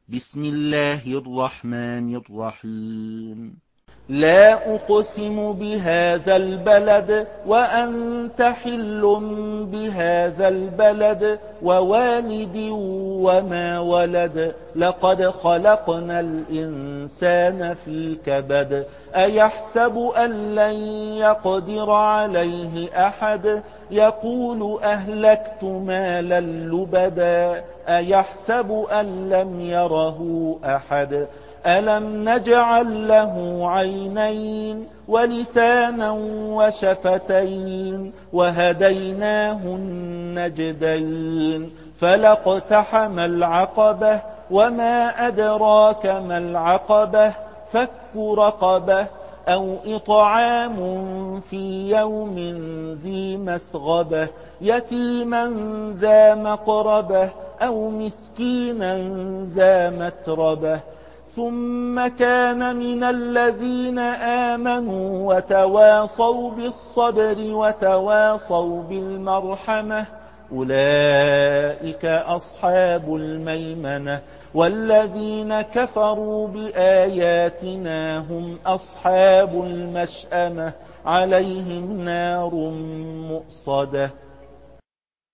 بسم الله الرحمن الرحيم. لا أقسم بهذا البلد وأنت حل بهذا البلد ووالد وما ولد لقد خلقنا الإنسان في كبد أيحسب أن لن يقدر عليه أحد يقول أهلكت مالا لبدا أيحسب أن لم يره أحد ألم نجعل له عينين ولسانا وشفتين وهديناه النجدين فلاقتحم العقبة وما أدراك ما العقبة فك رقبة أو إطعام في يوم ذي مسغبة يتيما ذا مقربة أو مسكينا ذا متربة ثم كان من الذين آمنوا وتواصوا بالصبر وتواصوا بالمرحمة أولئك أصحاب الميمنة والذين كفروا بآياتنا هم أصحاب المشأمة عليهم نار مؤصدة